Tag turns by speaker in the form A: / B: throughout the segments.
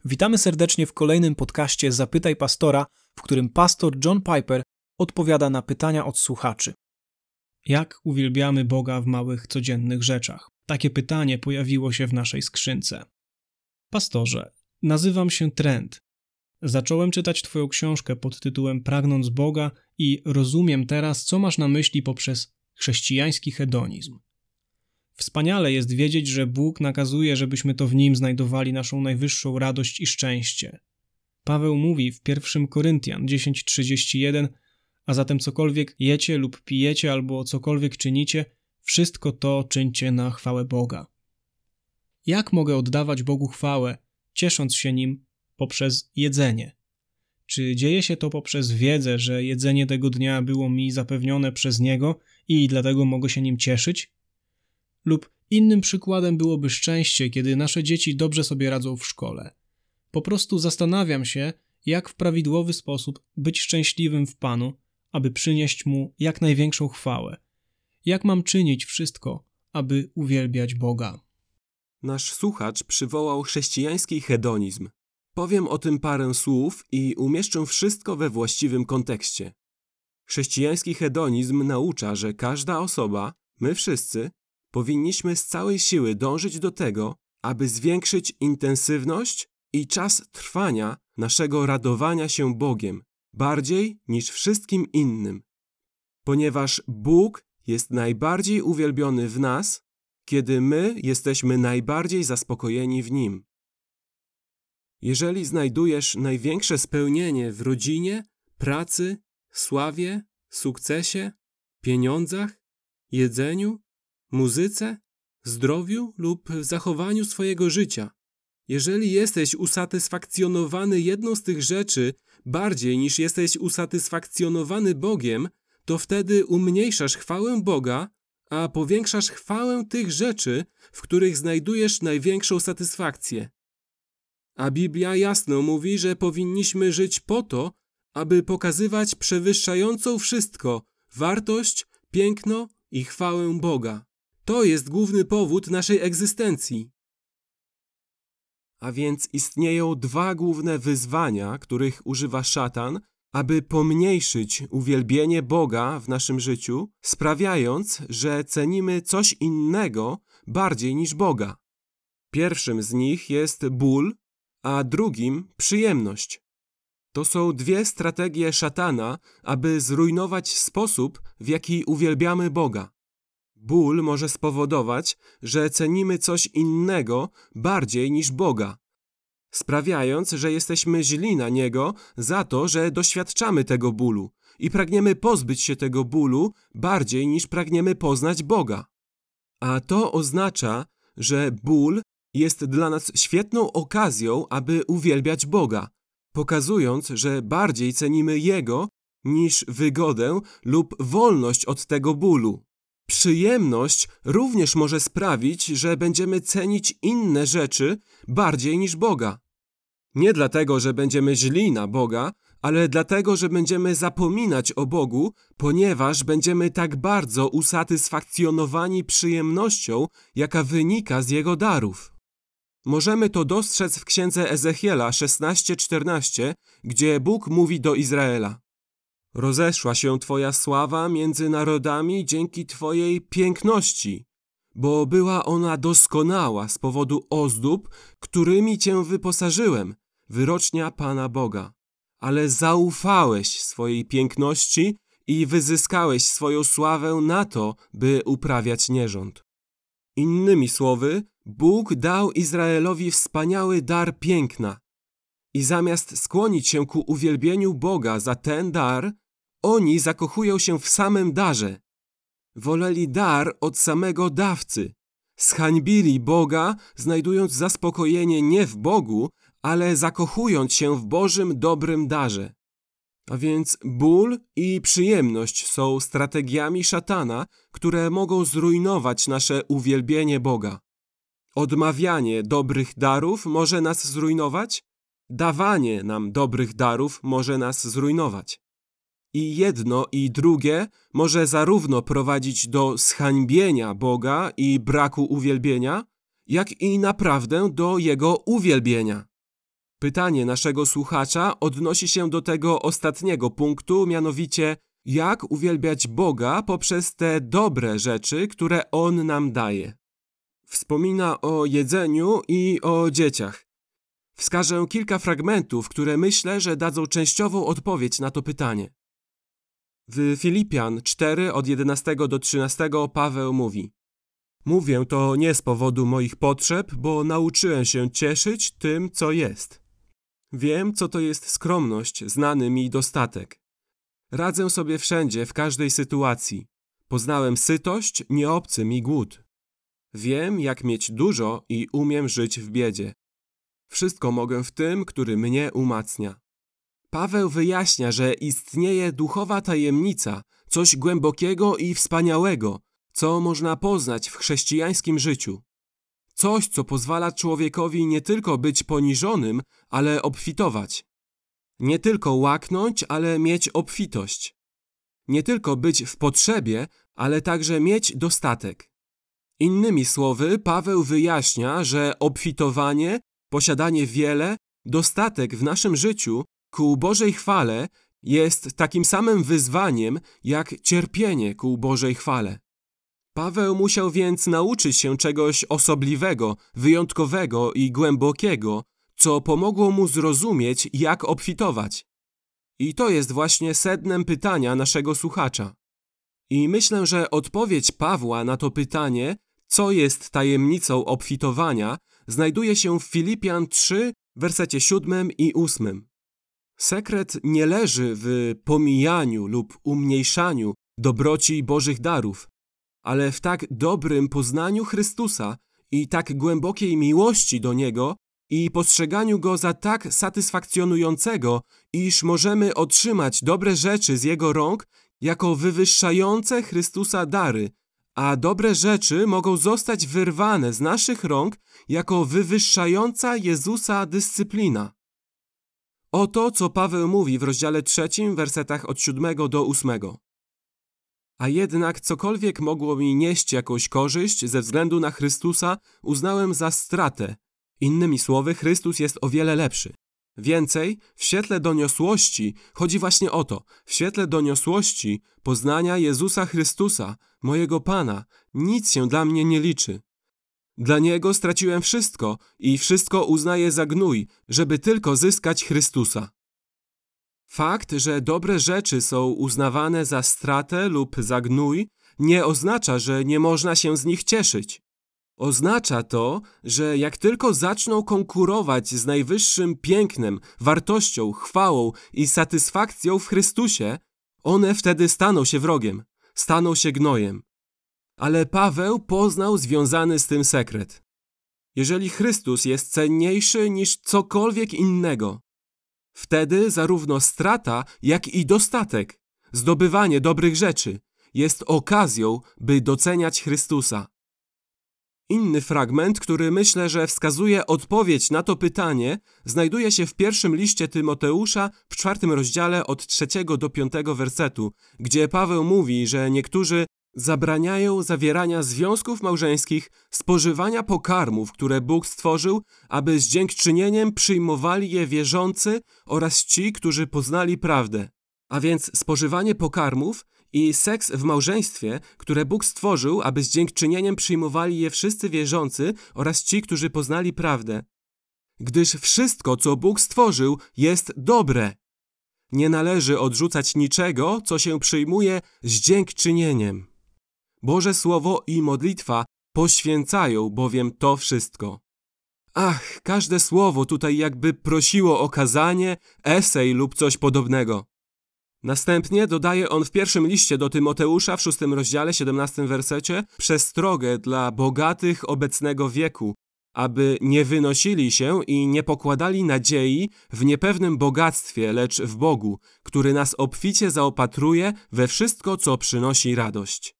A: Witamy serdecznie w kolejnym podcaście Zapytaj Pastora, w którym pastor John Piper odpowiada na pytania od słuchaczy. Jak uwielbiamy Boga w małych, codziennych rzeczach? Takie pytanie pojawiło się w naszej skrzynce. Pastorze, nazywam się Trent. Zacząłem czytać Twoją książkę pod tytułem Pragnąc Boga i rozumiem teraz, co masz na myśli poprzez chrześcijański hedonizm. Wspaniale jest wiedzieć, że Bóg nakazuje, żebyśmy to w Nim znajdowali naszą najwyższą radość i szczęście. Paweł mówi w 1 Koryntian 10:31, a zatem cokolwiek jecie lub pijecie albo cokolwiek czynicie, wszystko to czyńcie na chwałę Boga. Jak mogę oddawać Bogu chwałę, ciesząc się Nim poprzez jedzenie? Czy dzieje się to poprzez wiedzę, że jedzenie tego dnia było mi zapewnione przez Niego i dlatego mogę się Nim cieszyć? Lub innym przykładem byłoby szczęście, kiedy nasze dzieci dobrze sobie radzą w szkole. Po prostu zastanawiam się, jak w prawidłowy sposób być szczęśliwym w Panu, aby przynieść Mu jak największą chwałę. Jak mam czynić wszystko, aby uwielbiać Boga?
B: Nasz słuchacz przywołał chrześcijański hedonizm. Powiem o tym parę słów i umieszczę wszystko we właściwym kontekście. Chrześcijański hedonizm naucza, że każda osoba, my wszyscy, powinniśmy z całej siły dążyć do tego, aby zwiększyć intensywność i czas trwania naszego radowania się Bogiem, bardziej niż wszystkim innym. Ponieważ Bóg jest najbardziej uwielbiony w nas, kiedy my jesteśmy najbardziej zaspokojeni w Nim. Jeżeli znajdujesz największe spełnienie w rodzinie, pracy, sławie, sukcesie, pieniądzach, jedzeniu, muzyce, zdrowiu lub zachowaniu swojego życia, jeżeli jesteś usatysfakcjonowany jedną z tych rzeczy bardziej niż jesteś usatysfakcjonowany Bogiem, to wtedy umniejszasz chwałę Boga, a powiększasz chwałę tych rzeczy, w których znajdujesz największą satysfakcję. A Biblia jasno mówi, że powinniśmy żyć po to, aby pokazywać przewyższającą wszystko wartość, piękno i chwałę Boga. To jest główny powód naszej egzystencji. A więc istnieją dwa główne wyzwania, których używa szatan, aby pomniejszyć uwielbienie Boga w naszym życiu, sprawiając, że cenimy coś innego bardziej niż Boga. Pierwszym z nich jest ból, a drugim przyjemność. To są dwie strategie szatana, aby zrujnować sposób, w jaki uwielbiamy Boga. Ból może spowodować, że cenimy coś innego bardziej niż Boga, sprawiając, że jesteśmy źli na Niego za to, że doświadczamy tego bólu i pragniemy pozbyć się tego bólu bardziej niż pragniemy poznać Boga. A to oznacza, że ból jest dla nas świetną okazją, aby uwielbiać Boga, pokazując, że bardziej cenimy Jego niż wygodę lub wolność od tego bólu. Przyjemność również może sprawić, że będziemy cenić inne rzeczy bardziej niż Boga. Nie dlatego, że będziemy źli na Boga, ale dlatego, że będziemy zapominać o Bogu, ponieważ będziemy tak bardzo usatysfakcjonowani przyjemnością, jaka wynika z Jego darów. Możemy to dostrzec w księdze Ezechiela 16:14, gdzie Bóg mówi do Izraela: rozeszła się Twoja sława między narodami dzięki Twojej piękności, bo była ona doskonała z powodu ozdób, którymi Cię wyposażyłem, wyrocznia Pana Boga. Ale zaufałeś swojej piękności i wyzyskałeś swoją sławę na to, by uprawiać nierząd. Innymi słowy, Bóg dał Izraelowi wspaniały dar piękna. I zamiast skłonić się ku uwielbieniu Boga za ten dar, oni zakochują się w samym darze. Woleli dar od samego dawcy. Zhańbili Boga, znajdując zaspokojenie nie w Bogu, ale zakochując się w Bożym dobrym darze. A więc ból i przyjemność są strategiami szatana, które mogą zrujnować nasze uwielbienie Boga. Odmawianie dobrych darów może nas zrujnować, dawanie nam dobrych darów może nas zrujnować. I jedno i drugie może zarówno prowadzić do zhańbienia Boga i braku uwielbienia, jak i naprawdę do Jego uwielbienia. Pytanie naszego słuchacza odnosi się do tego ostatniego punktu, mianowicie jak uwielbiać Boga poprzez te dobre rzeczy, które On nam daje. Wspomina o jedzeniu i o dzieciach. Wskażę kilka fragmentów, które myślę, że dadzą częściową odpowiedź na to pytanie. W Filipian 4 od 11 do 13 Paweł mówi: Mówię to nie z powodu moich potrzeb, bo nauczyłem się cieszyć tym, co jest. Wiem, co to jest skromność, znany mi dostatek. Radzę sobie wszędzie, w każdej sytuacji. Poznałem sytość, nie obcy mi głód. Wiem, jak mieć dużo i umiem żyć w biedzie. Wszystko mogę w tym, który mnie umacnia. Paweł wyjaśnia, że istnieje duchowa tajemnica, coś głębokiego i wspaniałego, co można poznać w chrześcijańskim życiu. Coś, co pozwala człowiekowi nie tylko być poniżonym, ale obfitować. Nie tylko łaknąć, ale mieć obfitość. Nie tylko być w potrzebie, ale także mieć dostatek. Innymi słowy, Paweł wyjaśnia, że obfitowanie, posiadanie wiele, dostatek w naszym życiu ku Bożej chwale jest takim samym wyzwaniem, jak cierpienie ku Bożej chwale. Paweł musiał więc nauczyć się czegoś osobliwego, wyjątkowego i głębokiego, co pomogło mu zrozumieć, jak obfitować. I to jest właśnie sednem pytania naszego słuchacza. I myślę, że odpowiedź Pawła na to pytanie, co jest tajemnicą obfitowania, znajduje się w Filipian 3, wersecie 7 i 8. Sekret nie leży w pomijaniu lub umniejszaniu dobroci Bożych darów, ale w tak dobrym poznaniu Chrystusa i tak głębokiej miłości do Niego i postrzeganiu Go za tak satysfakcjonującego, iż możemy otrzymać dobre rzeczy z Jego rąk jako wywyższające Chrystusa dary, a dobre rzeczy mogą zostać wyrwane z naszych rąk jako wywyższająca Jezusa dyscyplina. Oto, co Paweł mówi w rozdziale 3, wersetach od 7 do 8. A jednak cokolwiek mogło mi nieść jakąś korzyść ze względu na Chrystusa, uznałem za stratę. Innymi słowy, Chrystus jest o wiele lepszy. Więcej, w świetle doniosłości chodzi właśnie o to. W świetle doniosłości poznania Jezusa Chrystusa, mojego Pana, nic się dla mnie nie liczy. Dla Niego straciłem wszystko i wszystko uznaję za gnój, żeby tylko zyskać Chrystusa. Fakt, że dobre rzeczy są uznawane za stratę lub za gnój, nie oznacza, że nie można się z nich cieszyć. Oznacza to, że jak tylko zaczną konkurować z najwyższym pięknem, wartością, chwałą i satysfakcją w Chrystusie, one wtedy staną się wrogiem, staną się gnojem. Ale Paweł poznał związany z tym sekret. Jeżeli Chrystus jest cenniejszy niż cokolwiek innego, wtedy zarówno strata, jak i dostatek, zdobywanie dobrych rzeczy jest okazją, by doceniać Chrystusa. Inny fragment, który myślę, że wskazuje odpowiedź na to pytanie, znajduje się w pierwszym liście Tymoteusza w 4 rozdziale od 3 do 5 wersetu, gdzie Paweł mówi, że niektórzy zabraniają zawierania związków małżeńskich, spożywania pokarmów, które Bóg stworzył, aby z dziękczynieniem przyjmowali je wierzący oraz ci, którzy poznali prawdę. A więc spożywanie pokarmów i seks w małżeństwie, które Bóg stworzył, aby z dziękczynieniem przyjmowali je wszyscy wierzący oraz ci, którzy poznali prawdę. Gdyż wszystko, co Bóg stworzył, jest dobre. Nie należy odrzucać niczego, co się przyjmuje z dziękczynieniem. Boże Słowo i modlitwa poświęcają bowiem to wszystko. Ach, każde słowo tutaj jakby prosiło o kazanie, esej lub coś podobnego. Następnie dodaje on w pierwszym liście do Tymoteusza w 6 rozdziale, 17 wersecie przestrogę dla bogatych obecnego wieku, aby nie wynosili się i nie pokładali nadziei w niepewnym bogactwie, lecz w Bogu, który nas obficie zaopatruje we wszystko, co przynosi radość.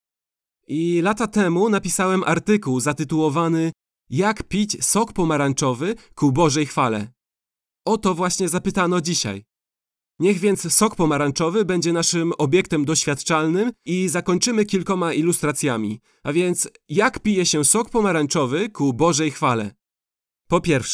B: I lata temu napisałem artykuł zatytułowany Jak pić sok pomarańczowy ku Bożej chwale. O to właśnie zapytano dzisiaj. Niech więc sok pomarańczowy będzie naszym obiektem doświadczalnym i zakończymy kilkoma ilustracjami. A więc, jak pije się sok pomarańczowy ku Bożej chwale? Po pierwsze,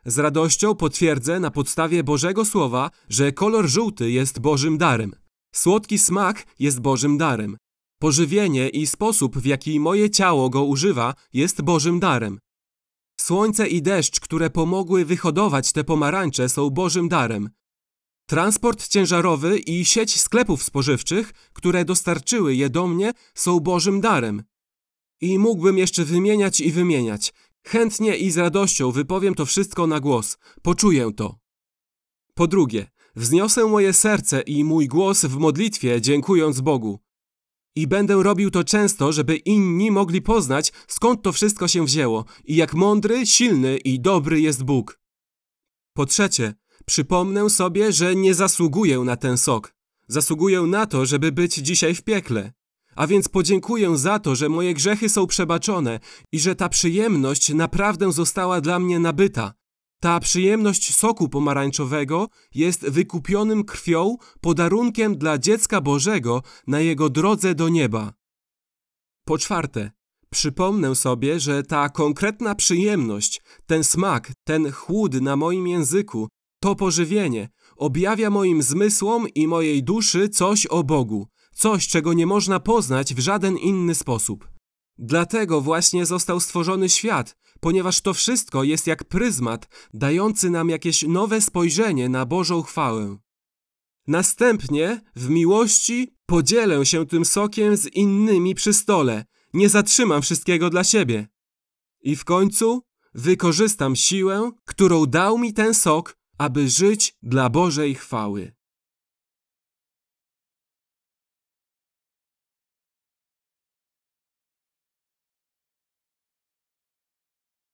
B: Z radością potwierdzę na podstawie Bożego Słowa, że kolor żółty jest Bożym darem. Słodki smak jest Bożym darem. Pożywienie i sposób, w jaki moje ciało go używa, jest Bożym darem. Słońce i deszcz, które pomogły wyhodować te pomarańcze, są Bożym darem. Transport ciężarowy i sieć sklepów spożywczych, które dostarczyły je do mnie, są Bożym darem. I mógłbym jeszcze wymieniać i wymieniać. Chętnie i z radością wypowiem to wszystko na głos. Poczuję to. Po drugie, wzniosę moje serce i mój głos w modlitwie, dziękując Bogu. I będę robił to często, żeby inni mogli poznać, skąd to wszystko się wzięło i jak mądry, silny i dobry jest Bóg. Po trzecie, przypomnę sobie, że nie zasługuję na ten sok. Zasługuję na to, żeby być dzisiaj w piekle. A więc podziękuję za to, że moje grzechy są przebaczone i że ta przyjemność naprawdę została dla mnie nabyta. Ta przyjemność soku pomarańczowego jest wykupionym krwią podarunkiem dla dziecka Bożego na jego drodze do nieba. Po czwarte, przypomnę sobie, że ta konkretna przyjemność, ten smak, ten chłód na moim języku, to pożywienie objawia moim zmysłom i mojej duszy coś o Bogu, coś, czego nie można poznać w żaden inny sposób. Dlatego właśnie został stworzony świat, ponieważ to wszystko jest jak pryzmat, dający nam jakieś nowe spojrzenie na Bożą chwałę. Następnie, w miłości, podzielę się tym sokiem z innymi przy stole. Nie zatrzymam wszystkiego dla siebie. I w końcu wykorzystam siłę, którą dał mi ten sok, aby żyć dla Bożej chwały.